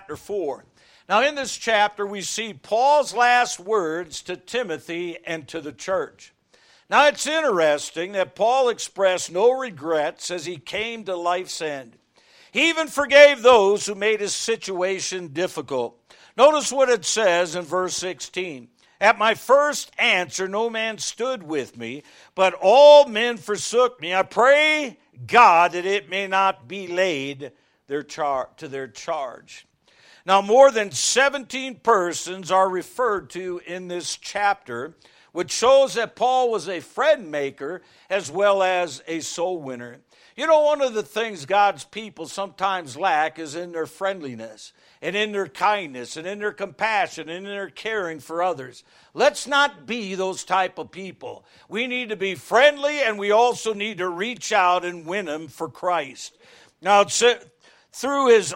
chapter 4. Now in this chapter we see Paul's last words to Timothy and to the church. Now it's interesting that Paul expressed no regrets as he came to life's end. He even forgave those who made his situation difficult. Notice what it says in verse 16. At my first answer no man stood with me, but all men forsook me. I pray God that it may not be laid to their charge. Now more than 17 persons are referred to in this chapter, which shows that Paul was a friend maker as well as a soul winner. You know, one of the things God's people sometimes lack is in their friendliness and in their kindness and in their compassion and in their caring for others. Let's not be those type of people. We need to be friendly, and we also need to reach out and win them for Christ. Now, though his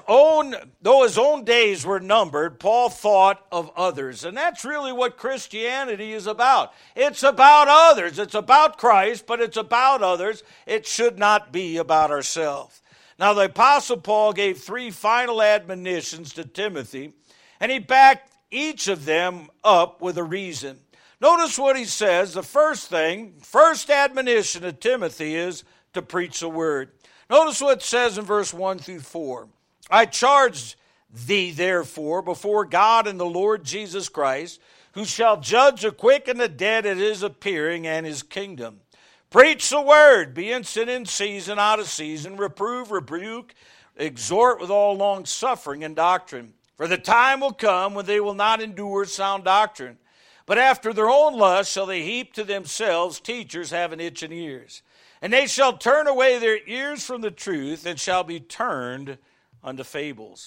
own days were numbered, Paul thought of others. And that's really what Christianity is about. It's about others. It's about Christ, but it's about others. It should not be about ourselves. Now, the Apostle Paul gave 3 final admonitions to Timothy, and he backed each of them up with a reason. Notice what he says. The first admonition to Timothy is to preach the word. Notice what it says in verse 1 through 4. I charge thee, therefore, before God and the Lord Jesus Christ, who shall judge the quick and the dead at his appearing and his kingdom. Preach the word, be instant in season, out of season, reprove, rebuke, exhort with all long suffering and doctrine. For the time will come when they will not endure sound doctrine, but after their own lust shall they heap to themselves teachers having itching ears. And they shall turn away their ears from the truth and shall be turned unto fables.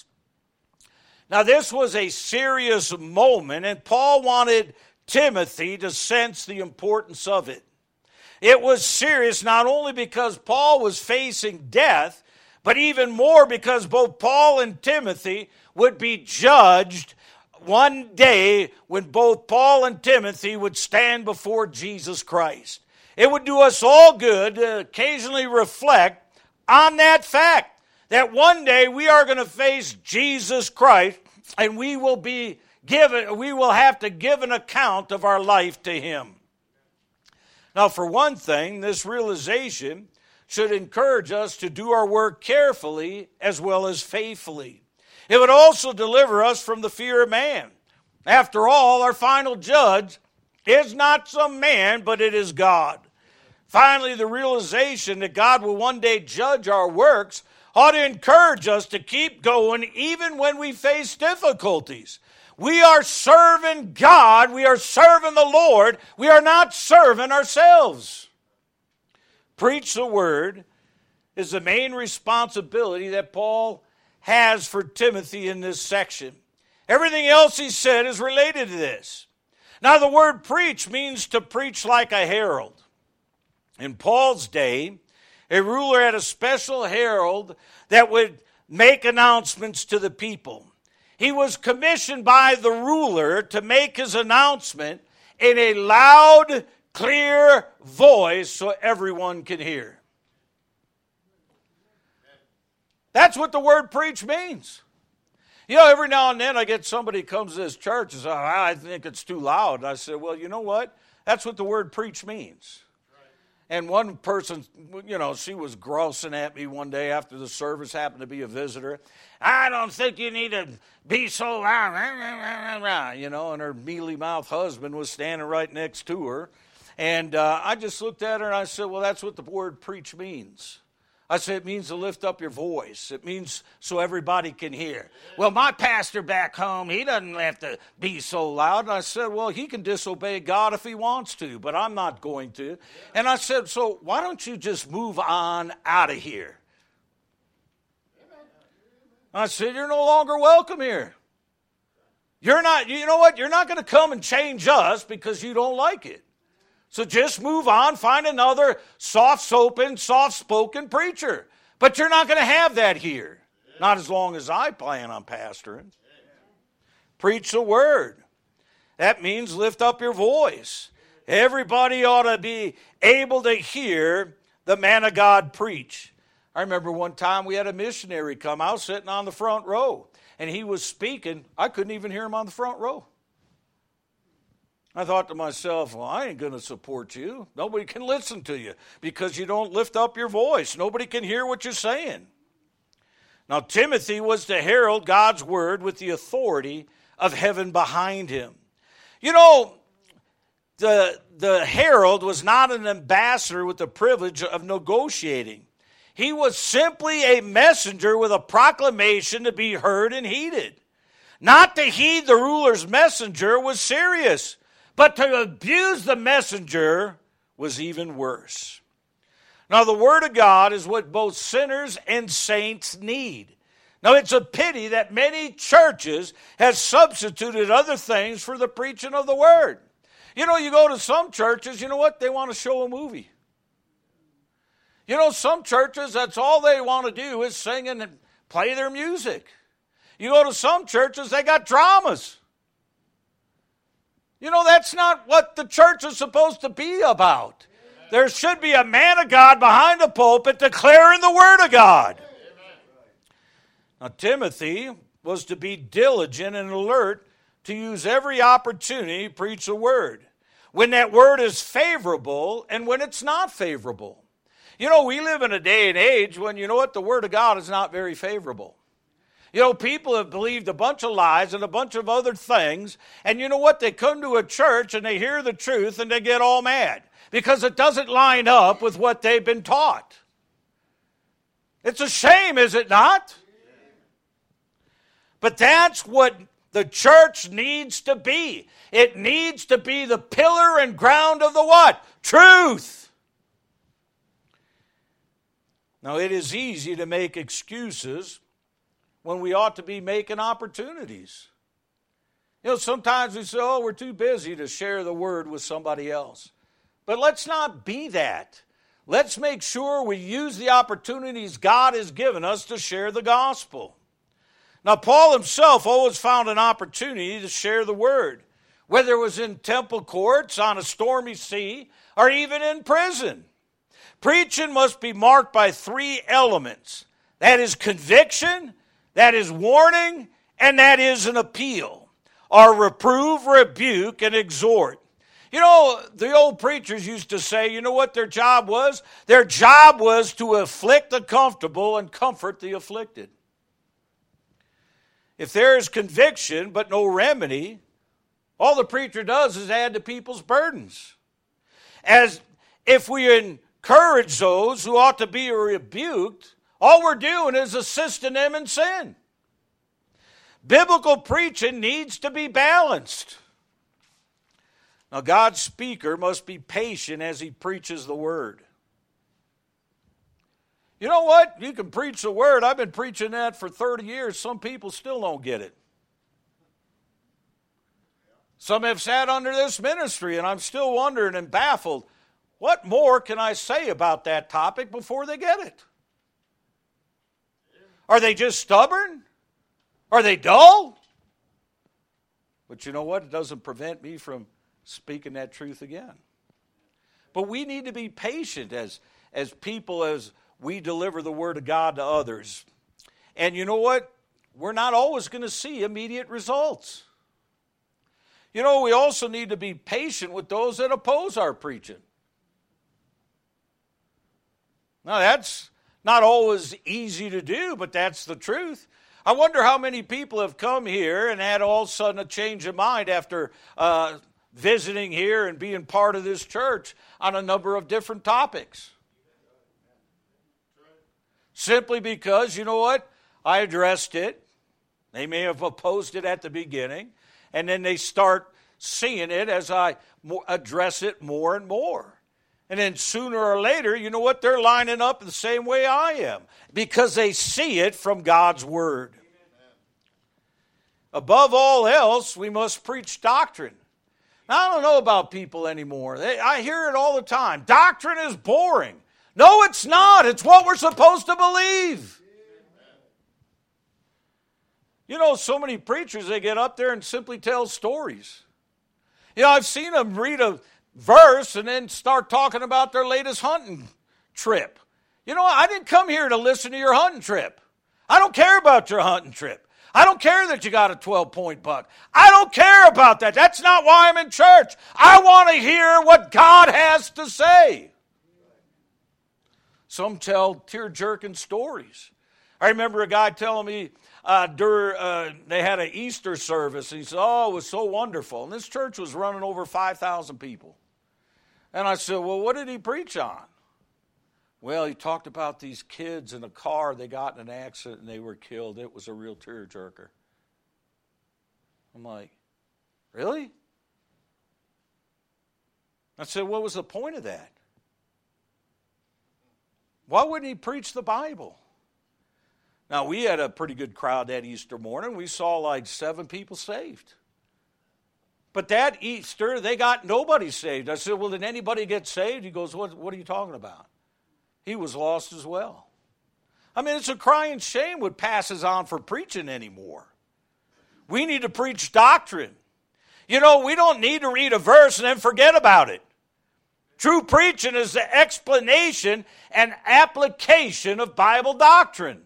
Now this was a serious moment, and Paul wanted Timothy to sense the importance of it. It was serious not only because Paul was facing death, but even more because both Paul and Timothy would be judged one day when both Paul and Timothy would stand before Jesus Christ. It would do us all good to occasionally reflect on that fact that one day we are going to face Jesus Christ, and we will have to give an account of our life to him. Now, for one thing, this realization should encourage us to do our work carefully as well as faithfully. It would also deliver us from the fear of man. After all, our final judge is not some man, but it is God. Finally, the realization that God will one day judge our works ought to encourage us to keep going even when we face difficulties. We are serving God. We are serving the Lord. We are not serving ourselves. Preach the word is the main responsibility that Paul has for Timothy in this section. Everything else he said is related to this. Now, the word preach means to preach like a herald. In Paul's day, a ruler had a special herald that would make announcements to the people. He was commissioned by the ruler to make his announcement in a loud, clear voice so everyone can hear. That's what the word preach means. You know, every now and then I get somebody who comes to this church and says, I think it's too loud. And I said, well, you know what? That's what the word preach means. And one person, she was grousing at me one day after the service, happened to be a visitor. I don't think you need to be so loud, and her mealy-mouthed husband was standing right next to her. And I just looked at her and I said, well, that's what the word preach means. I said, it means to lift up your voice. It means so everybody can hear. Well, my pastor back home, he doesn't have to be so loud. And I said, well, he can disobey God if he wants to, but I'm not going to. And I said, so why don't you just move on out of here? I said, you're no longer welcome here. You're not, you know what? You're not going to come and change us because you don't like it. So just move on, find another soft-spoken preacher. But you're not going to have that here. Not as long as I plan on pastoring. Preach the word. That means lift up your voice. Everybody ought to be able to hear the man of God preach. I remember one time we had a missionary come out sitting on the front row. and he was speaking, I couldn't even hear him on the front row. I thought to myself, well, I ain't going to support you. Nobody can listen to you because you don't lift up your voice. Nobody can hear what you're saying. Now, Timothy was to herald God's word with the authority of heaven behind him. You know, the herald was not an ambassador with the privilege of negotiating. He was simply a messenger with a proclamation to be heard and heeded. Not to heed the ruler's messenger was serious, but to abuse the messenger was even worse. Now, the Word of God is what both sinners and saints need. Now, it's a pity that many churches have substituted other things for the preaching of the Word. You know, you go to some churches, you know what? They want to show a movie. You know, some churches, that's all they want to do is sing and play their music. You go to some churches, they got dramas. You know, that's not what the church is supposed to be about. There should be a man of God behind the pulpit declaring the Word of God. Now, Timothy was to be diligent and alert to use every opportunity to preach the Word, when that Word is favorable and when it's not favorable. You know, we live in a day and age when, you know what, the Word of God is not very favorable. You know, people have believed a bunch of lies and a bunch of other things, and you know what, they come to a church and they hear the truth and they get all mad because it doesn't line up with what they've been taught. It's a shame, is it not? But that's what the church needs to be. It needs to be the pillar and ground of the what? Truth. Now, it is easy to make excuses when we ought to be making opportunities. You know, sometimes we say, oh, we're too busy to share the Word with somebody else. But let's not be that. Let's make sure we use the opportunities God has given us to share the gospel. Now, Paul himself always found an opportunity to share the Word, whether it was in temple courts, on a stormy sea, or even in prison. Preaching must be marked by three elements. That is conviction, that is warning, and that is an appeal, or reprove, rebuke, and exhort. You know, the old preachers used to say, you know what their job was? Their job was to afflict the comfortable and comfort the afflicted. If there is conviction but no remedy, all the preacher does is add to people's burdens. As if we encourage those who ought to be rebuked, all we're doing is assisting them in sin. Biblical preaching needs to be balanced. Now, God's speaker must be patient as he preaches the Word. You know what? You can preach the Word. I've been preaching that for 30 years. Some people still don't get it. Some have sat under this ministry, and I'm still wondering and baffled, what more can I say about that topic before they get it? Are they just stubborn? Are they dull? But you know what? It doesn't prevent me from speaking that truth again. But we need to be patient as people, as we deliver the Word of God to others. And you know what? We're not always going to see immediate results. You know, we also need to be patient with those that oppose our preaching. Now, that's not always easy to do, but that's the truth. I wonder how many people have come here and had all of a sudden a change of mind after visiting here and being part of this church on a number of different topics. Simply because, you know what, I addressed it. They may have opposed it at the beginning, and then they start seeing it as I address it more and more. And then sooner or later, you know what, they're lining up the same way I am because they see it from God's Word. Above all else, we must preach doctrine. Now, I don't know about people anymore. I hear it all the time. Doctrine is boring. No, it's not. It's what we're supposed to believe. You know, so many preachers, they get up there and simply tell stories. You know, I've seen them read a verse and then start talking about their latest hunting trip. You know, I didn't come here to listen to your hunting trip. I don't care about your hunting trip. I don't care that you got a 12-point buck. I don't care about that. That's not why I'm in church. I want to hear what God has to say. Some tell tear-jerking stories. I remember a guy telling me they had an Easter service. And he said, oh, it was so wonderful. And this church was running over 5,000 people. And I said, well, what did he preach on? Well, he talked about these kids in a car. They got in an accident and they were killed. It was a real tearjerker. I'm like, really? I said, what was the point of that? Why wouldn't he preach the Bible? Now, we had a pretty good crowd that Easter morning. We saw like 7 people saved. But that Easter, they got nobody saved. I said, well, did anybody get saved? He goes, what are you talking about? He was lost as well. I mean, it's a crying shame what passes on for preaching anymore. We need to preach doctrine. You know, we don't need to read a verse and then forget about it. True preaching is the explanation and application of Bible doctrine.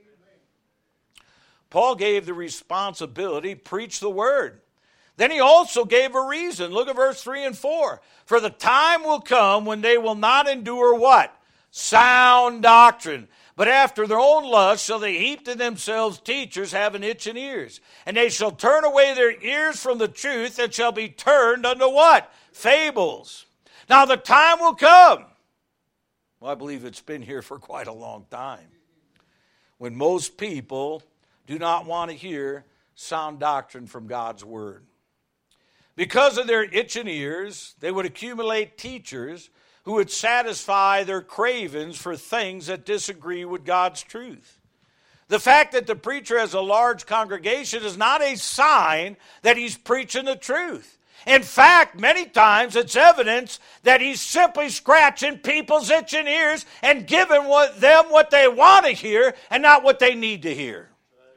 Paul gave the responsibility, preach the word. Then he also gave a reason. Look at verse 3 and 4. For the time will come when they will not endure what? Sound doctrine. But after their own lust shall they heap to themselves teachers having itching ears. And they shall turn away their ears from the truth and shall be turned unto what? Fables. Now the time will come. Well, I believe it's been here for quite a long time. When most people do not want to hear sound doctrine from God's word. Because of their itching ears, they would accumulate teachers who would satisfy their cravings for things that disagree with God's truth. The fact that the preacher has a large congregation is not a sign that he's preaching the truth. In fact, many times it's evidence that he's simply scratching people's itching ears and giving them what they want to hear and not what they need to hear.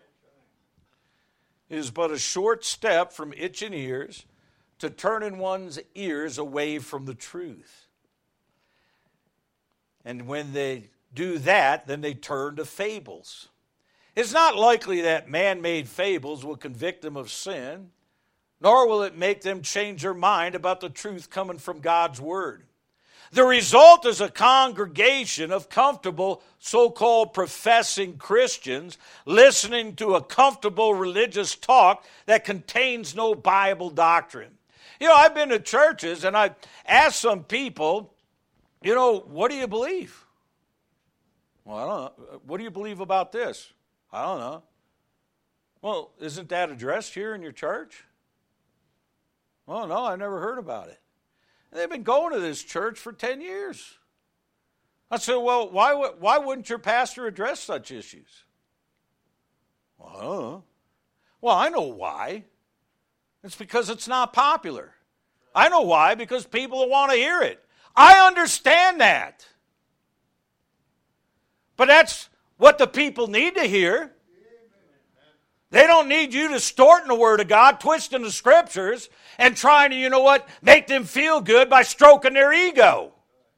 It is but a short step from itching ears to turning one's ears away from the truth. And when they do that, then they turn to fables. It's not likely that man-made fables will convict them of sin, nor will it make them change their mind about the truth coming from God's word. The result is a congregation of comfortable so-called professing Christians listening to a comfortable religious talk that contains no Bible doctrine. You know, I've been to churches and I've asked some people, you know, what do you believe? Well, I don't know. What do you believe about this? I don't know. Well, isn't that addressed here in your church? Oh, no, I never heard about it. And they've been going to this church for 10 years. I said, well, why wouldn't your pastor address such issues? Well, I don't know. Well, I know why. It's because it's not popular. I know why, because people don't want to hear it. I understand that. But that's what the people need to hear. They don't need you distorting the Word of God, twisting the Scriptures, and trying to, you know what, make them feel good by stroking their ego.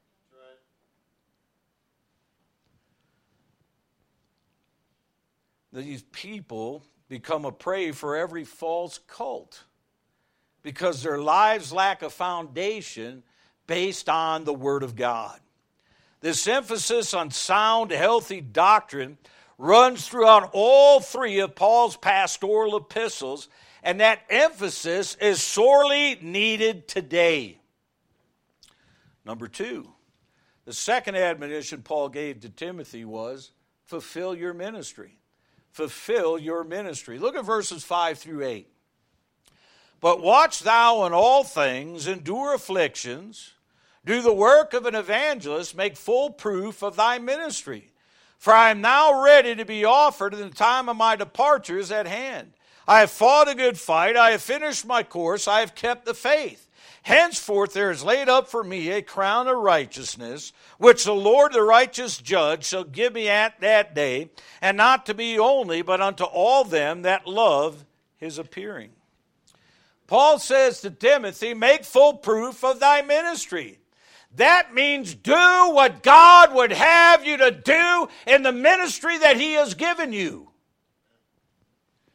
These people become a prey for every false cult because their lives lack a foundation based on the Word of God. This emphasis on sound, healthy doctrine runs throughout all 3 of Paul's pastoral epistles, and that emphasis is sorely needed today. Number 2, the second admonition Paul gave to Timothy was, fulfill your ministry. Fulfill your ministry. Look at verses 5 through 8. But watch thou in all things, endure afflictions, do the work of an evangelist, make full proof of thy ministry. For I am now ready to be offered, and the time of my departure is at hand. I have fought a good fight, I have finished my course, I have kept the faith. Henceforth there is laid up for me a crown of righteousness, which the Lord the righteous judge shall give me at that day, and not to me only, but unto all them that love his appearing. Paul says to Timothy, make full proof of thy ministry. That means do what God would have you to do in the ministry that he has given you.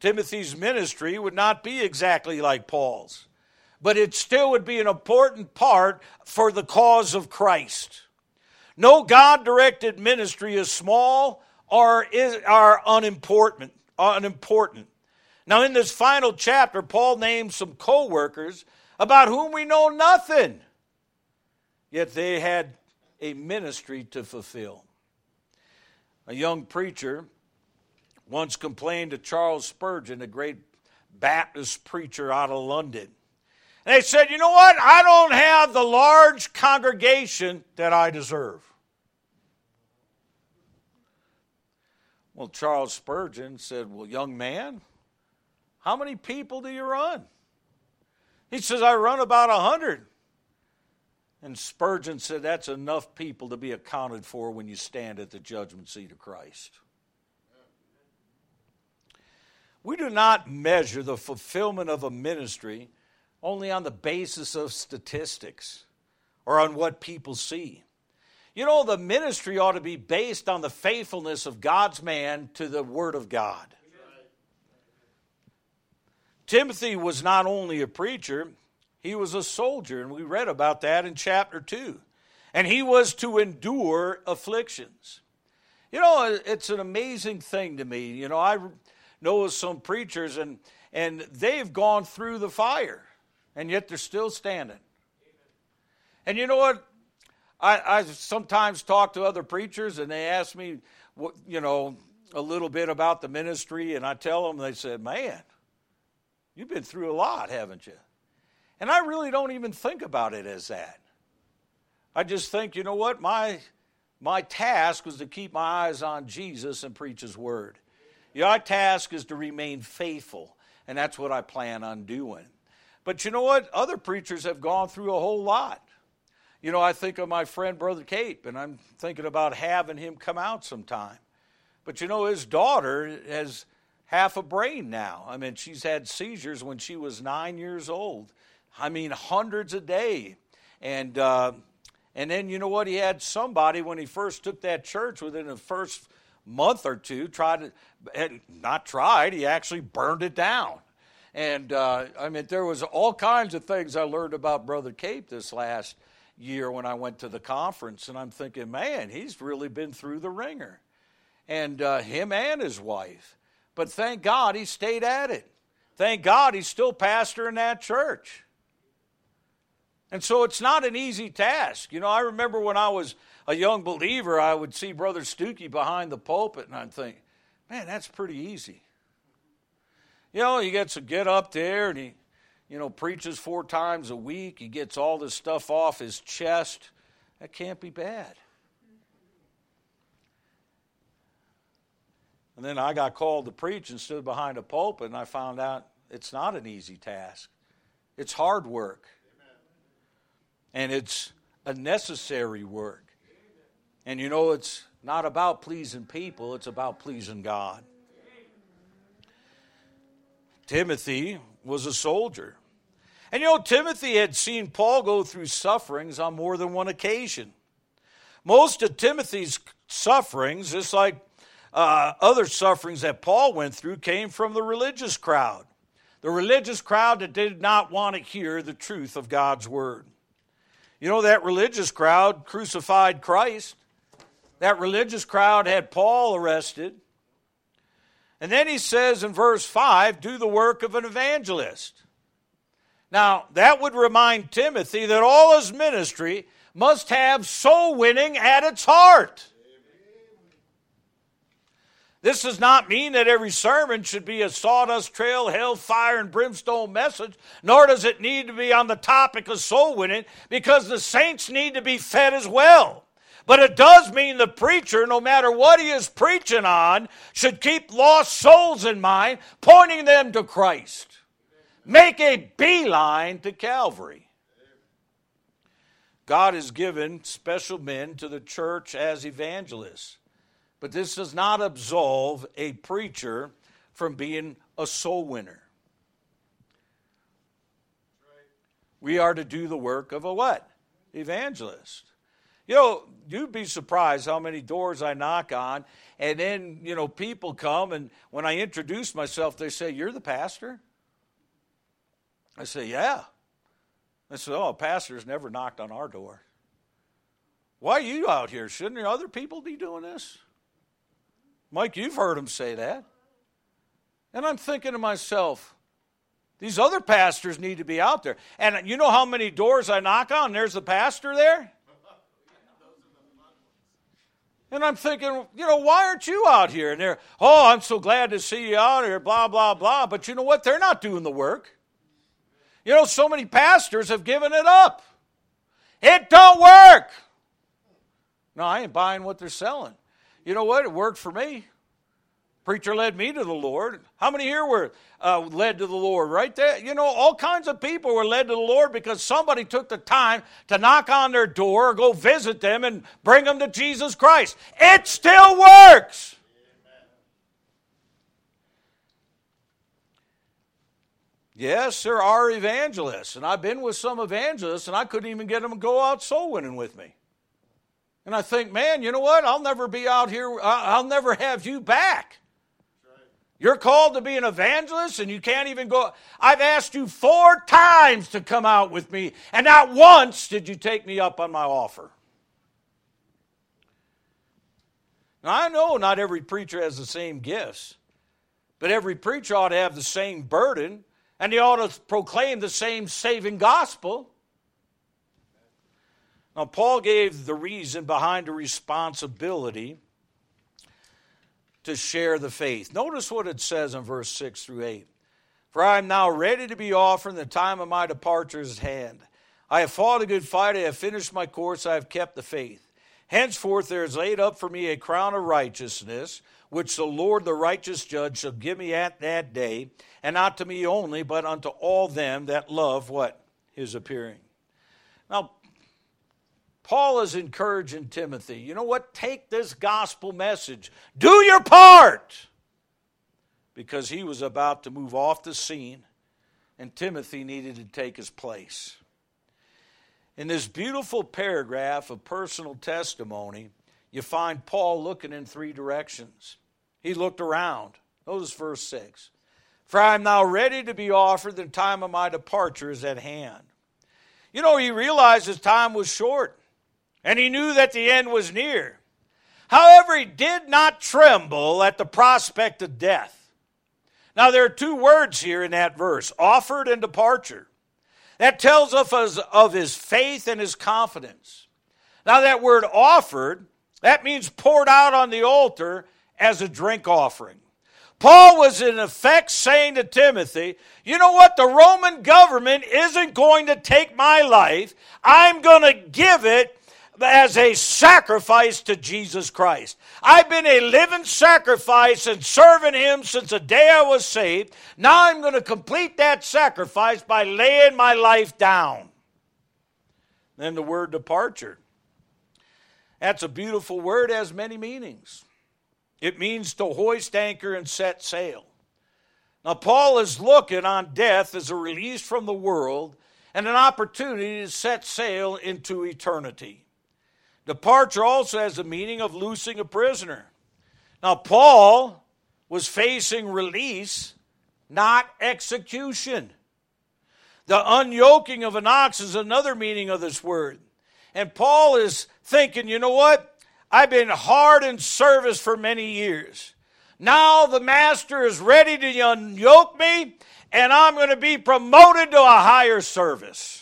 Timothy's ministry would not be exactly like Paul's, but it still would be an important part for the cause of Christ. No God-directed ministry is small or are unimportant. Now, in this final chapter, Paul names some co-workers about whom we know nothing, yet they had a ministry to fulfill. A young preacher once complained to Charles Spurgeon, a great Baptist preacher out of London. And they said, you know what? I don't have the large congregation that I deserve. Well, Charles Spurgeon said, well, young man, how many people do you run? He says, I run about 100. And Spurgeon said, that's enough people to be accounted for when you stand at the judgment seat of Christ. We do not measure the fulfillment of a ministry only on the basis of statistics or on what people see. You know, the ministry ought to be based on the faithfulness of God's man to the Word of God. Timothy was not only a preacher, he was a soldier, and we read about that in chapter 2. And he was to endure afflictions. You know, it's an amazing thing to me. You know, I know some preachers, and they've gone through the fire, and yet they're still standing. And you know what? I sometimes talk to other preachers, and they ask me, you know, a little bit about the ministry, and I tell them, they said, man, you've been through a lot, haven't you? And I really don't even think about it as that. I just think, you know what, my task was to keep my eyes on Jesus and preach His Word. Your task is to remain faithful, and that's what I plan on doing. But you know what? Other preachers have gone through a whole lot. You know, I think of my friend Brother Cape, and I'm thinking about having him come out sometime. But you know, his daughter has half a brain now. I mean, she's had seizures when she was 9 years old. I mean, hundreds a day. And then, you know what, he had somebody, when he first took that church, within the first month or two, he actually burned it down. And, I mean, there was all kinds of things I learned about Brother Cape this last year when I went to the conference, and I'm thinking, man, he's really been through the ringer. And him and his wife. But thank God he stayed at it. Thank God he's still pastor in that church. And so it's not an easy task. You know, I remember when I was a young believer, I would see Brother Stuckey behind the pulpit, and I'd think, man, that's pretty easy. You know, he gets to get up there, and he, you know, preaches 4 times a week. He gets all this stuff off his chest. That can't be bad. And then I got called to preach and stood behind a pulpit, and I found out it's not an easy task. It's hard work. And it's a necessary work. And you know, it's not about pleasing people, it's about pleasing God. Timothy was a soldier. And you know, Timothy had seen Paul go through sufferings on more than one occasion. Most of Timothy's sufferings, just like other sufferings that Paul went through, came from the religious crowd. The religious crowd that did not want to hear the truth of God's Word. You know, that religious crowd crucified Christ. That religious crowd had Paul arrested. And then he says in verse 5, do the work of an evangelist. Now, that would remind Timothy that all his ministry must have soul winning at its heart. This does not mean that every sermon should be a sawdust trail, hell, fire, and brimstone message, nor does it need to be on the topic of soul winning, because the saints need to be fed as well. But it does mean the preacher, no matter what he is preaching on, should keep lost souls in mind, pointing them to Christ. Make a beeline to Calvary. God has given special men to the church as evangelists. But this does not absolve a preacher from being a soul winner. We are to do the work of a what? Evangelist. You know, you'd be surprised how many doors I knock on, and then, people come, and when I introduce myself, they say, "You're the pastor?" I say, "Yeah." I said, "Oh, pastors never knocked on our door." "Why are you out here? Shouldn't there other people be doing this?" Mike, you've heard them say that. And I'm thinking to myself, these other pastors need to be out there. And you know how many doors I knock on? There's the pastor there. And I'm thinking, why aren't you out here? And they're, "Oh, I'm so glad to see you out here, blah, blah, blah." But you know what? They're not doing the work. So many pastors have given it up. It don't work. No, I ain't buying what they're selling. You know what? It worked for me. Preacher led me to the Lord. How many here were led to the Lord? Right there. All kinds of people were led to the Lord because somebody took the time to knock on their door or go visit them and bring them to Jesus Christ. It still works. Yes, there are evangelists, and I've been with some evangelists, and I couldn't even get them to go out soul winning with me. And I think, man, you know what? I'll never be out here. I'll never have you back. You're called to be an evangelist, and you can't even go. I've asked you 4 times to come out with me, and not once did you take me up on my offer. Now, I know not every preacher has the same gifts, but every preacher ought to have the same burden, and they ought to proclaim the same saving gospel. Now, Paul gave the reason behind the responsibility to share the faith. Notice what it says in verse 6 through 8. "For I am now ready to be offered, and the time of my departure is at hand. I have fought a good fight, I have finished my course, I have kept the faith. Henceforth there is laid up for me a crown of righteousness, which the Lord the righteous judge shall give me at that day, and not to me only, but unto all them that love," what? "His appearing." Now, Paul is encouraging Timothy. You know what? Take this gospel message. Do your part. Because he was about to move off the scene, and Timothy needed to take his place. In this beautiful paragraph of personal testimony, you find Paul looking in 3 directions. He looked around. Notice verse 6. "For I am now ready to be offered, the time of my departure is at hand." He realized his time was short, and he knew that the end was near. However, he did not tremble at the prospect of death. Now, there are 2 words here in that verse, offered and departure. That tells us of his faith and his confidence. Now, that word offered, that means poured out on the altar as a drink offering. Paul was in effect saying to Timothy, you know what? The Roman government isn't going to take my life. I'm going to give it as a sacrifice to Jesus Christ. I've been a living sacrifice and serving him since the day I was saved. Now I'm going to complete that sacrifice by laying my life down. Then the word departure. That's a beautiful word, has many meanings. It means to hoist anchor and set sail. Now Paul is looking on death as a release from the world and an opportunity to set sail into eternity. Departure also has the meaning of loosing a prisoner. Now, Paul was facing release, not execution. The unyoking of an ox is another meaning of this word. And Paul is thinking, you know what? I've been hard in service for many years. Now the master is ready to unyoke me, and I'm going to be promoted to a higher service.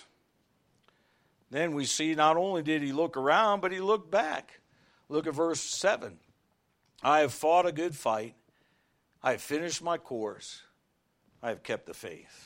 Then we see not only did he look around, but he looked back. Look at verse 7. "I have fought a good fight. I have finished my course. I have kept the faith."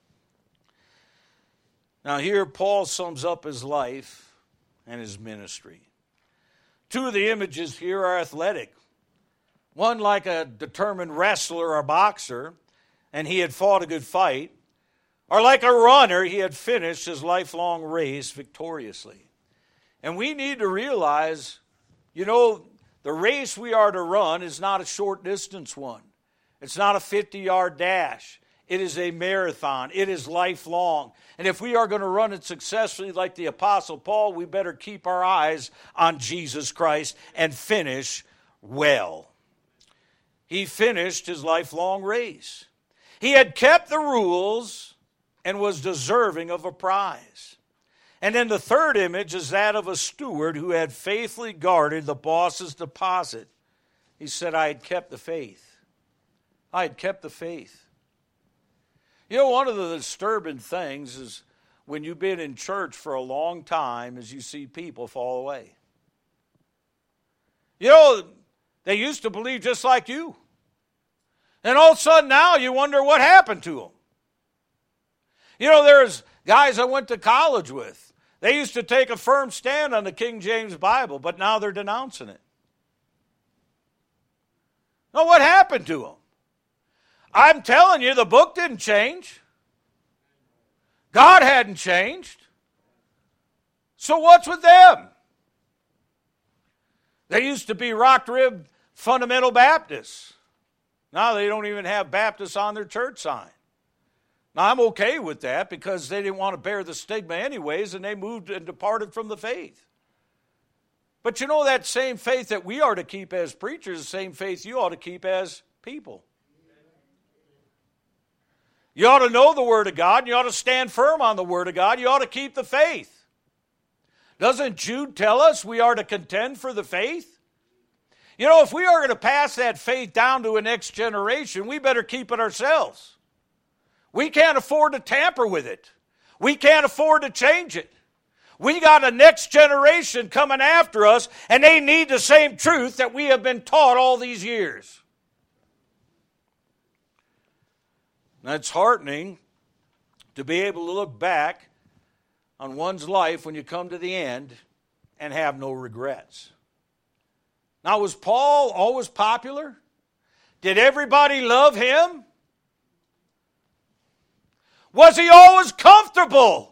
Now here Paul sums up his life and his ministry. 2 of the images here are athletic. One like a determined wrestler or boxer, and he had fought a good fight. Or like a runner, he had finished his lifelong race victoriously. And we need to realize, the race we are to run is not a short distance one. It's not a 50-yard dash. It is a marathon. It is lifelong. And if we are going to run it successfully like the Apostle Paul, we better keep our eyes on Jesus Christ and finish well. He finished his lifelong race. He had kept the rules and was deserving of a prize. And then the third image is that of a steward who had faithfully guarded the boss's deposit. He said, I had kept the faith. I had kept the faith. You know, one of the disturbing things is when you've been in church for a long time is you see people fall away. You know, they used to believe just like you. And all of a sudden now you wonder what happened to them. You know, there's guys I went to college with. They used to take a firm stand on the King James Bible, but now they're denouncing it. Now, what happened to them? I'm telling you, the book didn't change. God hadn't changed. So what's with them? They used to be rock-ribbed fundamental Baptists. Now they don't even have Baptists on their church sign. Now I'm okay with that because they didn't want to bear the stigma anyways, and they moved and departed from the faith. But you know, that same faith that we are to keep as preachers, the same faith you ought to keep as people. You ought to know the Word of God, and you ought to stand firm on the Word of God. You ought to keep the faith. Doesn't Jude tell us we are to contend for the faith? You know, if we are going to pass that faith down to a next generation, we better keep it ourselves. We can't afford to tamper with it. We can't afford to change it. We got a next generation coming after us, and they need the same truth that we have been taught all these years. Now, it's heartening to be able to look back on one's life when you come to the end and have no regrets. Now, was Paul always popular? Did everybody love him? Was he always comfortable?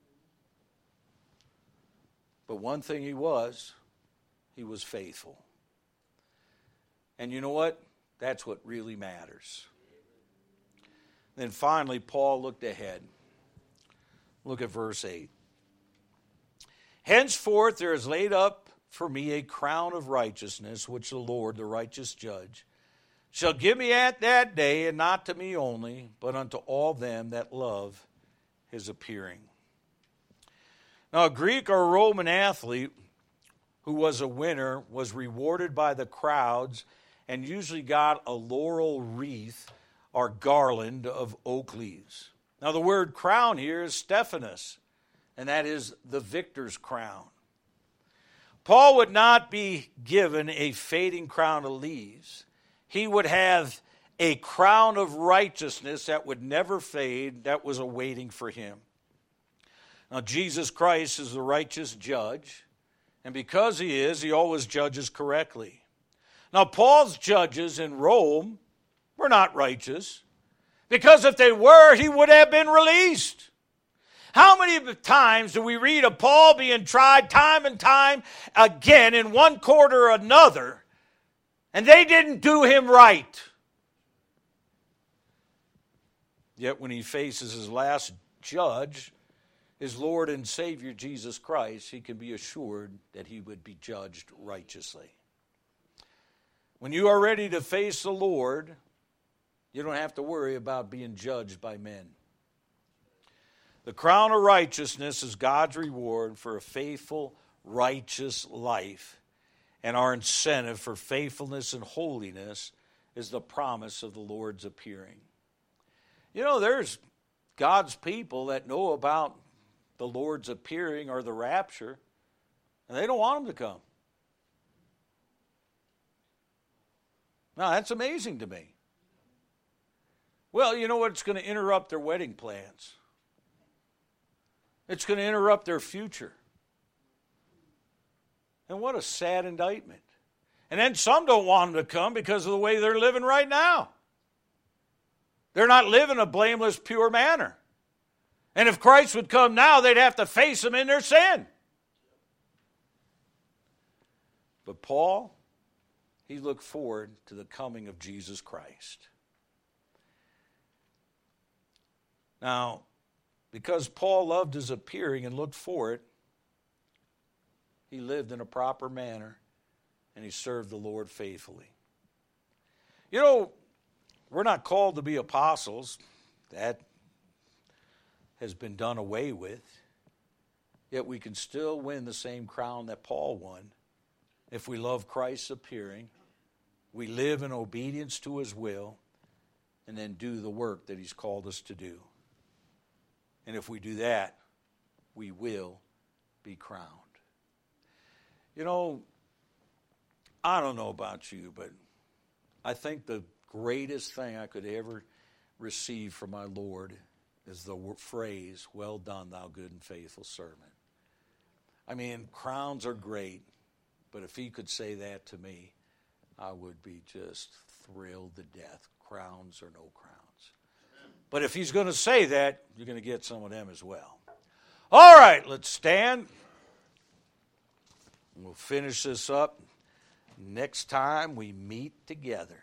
But one thing he was faithful. And you know what? That's what really matters. Then finally, Paul looked ahead. Look at verse 8. Henceforth there is laid up for me a crown of righteousness, which the Lord, the righteous judge, shall give me at that day, and not to me only, but unto all them that love his appearing. Now, a Greek or Roman athlete who was a winner was rewarded by the crowds and usually got a laurel wreath or garland of oak leaves. Now, the word crown here is Stephanos, and that is the victor's crown. Paul would not be given a fading crown of leaves. He would have a crown of righteousness that would never fade, that was awaiting for him. Now, Jesus Christ is the righteous judge, and because he is, he always judges correctly. Now, Paul's judges in Rome were not righteous, because if they were, he would have been released. How many times do we read of Paul being tried time and time again in one court or another, and they didn't do him right? Yet when he faces his last judge, his Lord and Savior Jesus Christ, he can be assured that he would be judged righteously. When you are ready to face the Lord, you don't have to worry about being judged by men. The crown of righteousness is God's reward for a faithful, righteous life. And our incentive for faithfulness and holiness is the promise of the Lord's appearing. You know, there's God's people that know about the Lord's appearing or the rapture, and they don't want him to come. Now, that's amazing to me. Well, you know what? It's going to interrupt their wedding plans. It's going to interrupt their future. And what a sad indictment. And then some don't want him to come because of the way they're living right now. They're not living a blameless, pure manner. And if Christ would come now, they'd have to face him in their sin. But Paul, he looked forward to the coming of Jesus Christ. Now, because Paul loved his appearing and looked for it, he lived in a proper manner and he served the Lord faithfully. You know, we're not called to be apostles. That has been done away with. Yet we can still win the same crown that Paul won if we love Christ's appearing, we live in obedience to his will, and then do the work that he's called us to do. And if we do that, we will be crowned. You know, I don't know about you, but I think the greatest thing I could ever receive from my Lord is the phrase, "Well done, thou good and faithful servant." I mean, crowns are great, but if he could say that to me, I would be just thrilled to death. Crowns or no crowns. But if he's going to say that, you're going to get some of them as well. All right, let's stand. We'll finish this up next time we meet together.